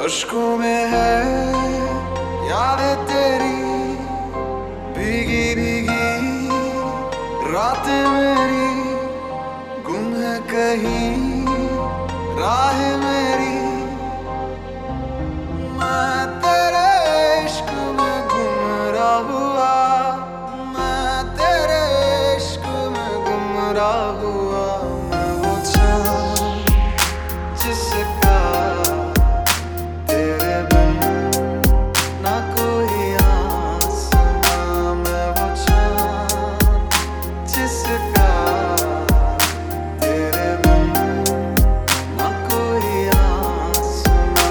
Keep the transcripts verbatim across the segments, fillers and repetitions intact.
अश्कों में है यादें तेरी, भीगी भीगी रातें मेरी, गुम है कहीं राह मेरी। मैं तेरे इश्क में गुमराह हुआ, मैं तेरे इश्क में गुमराह हुआ। मैं वो चाँद जिसका तेरे बिन ना कोई आसमां, मैं वो चाँद जिसका तेरे बिन ना कोई आसमां।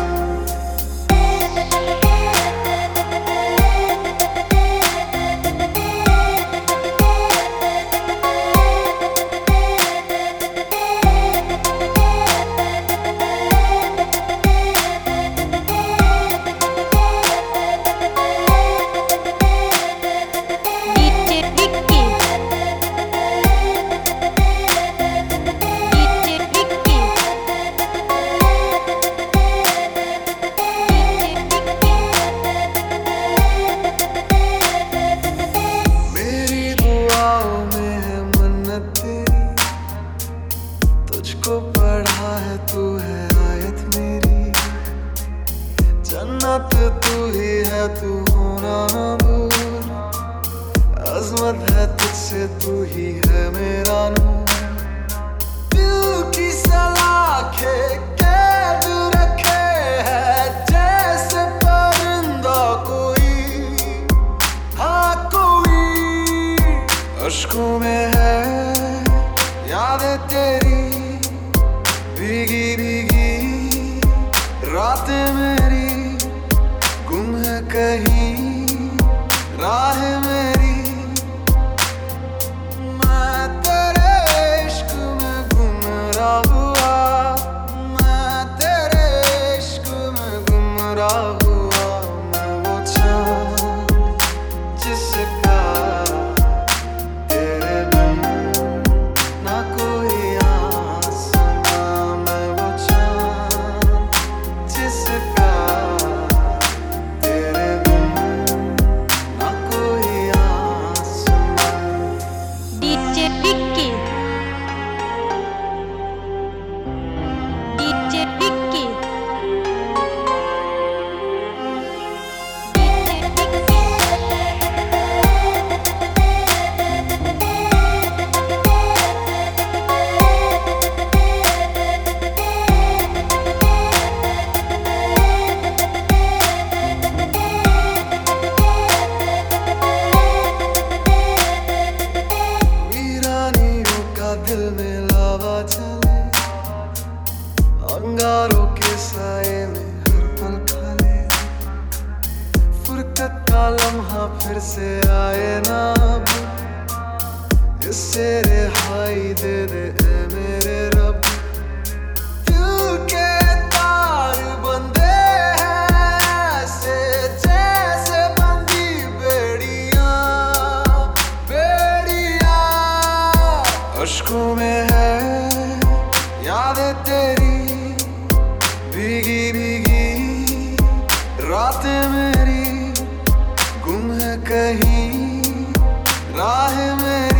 तुझको पढ़ा है तू है आयत मेरी, जन्नत तू ही है तू होना ना दूर। अज़मत है तुझसे तू ही है मेरा नूर। दिल की सलाखें कैद रखे है जैसे परिंदा कोई, हाँ कोई। अश्कों में है यादें तेरी, भीगी भीगी रातें मेरी, गुम है कहीं राह मेरी। मैं तेरे इश्क में गुमराह हुआ, मैं तेरे इश्क में गुमराह हुआ। मैं वो चाँद जिसका तेरे बिन ना कोई आसमां, मैं वो चाँद जिसका तेरे बिन ना कोई आसमां। DJ Vicky, DJ Vicky, DJ Vicky. वीरानियों का दिल में लावा चले, अंगारों के साए में हर पल खले। फुरकत का लम्हा फिर से आए ना अब, इससे रिहाई दे दे ऐ मेरे रब। दिल के तार बंधे हैं ऐसे जैसे बंधी बेड़ियां, बेड़ियां। अश्कों में है यादें तेरी, भीगी भीगी रातें मेरी, गुम है कहीं राह मेरी।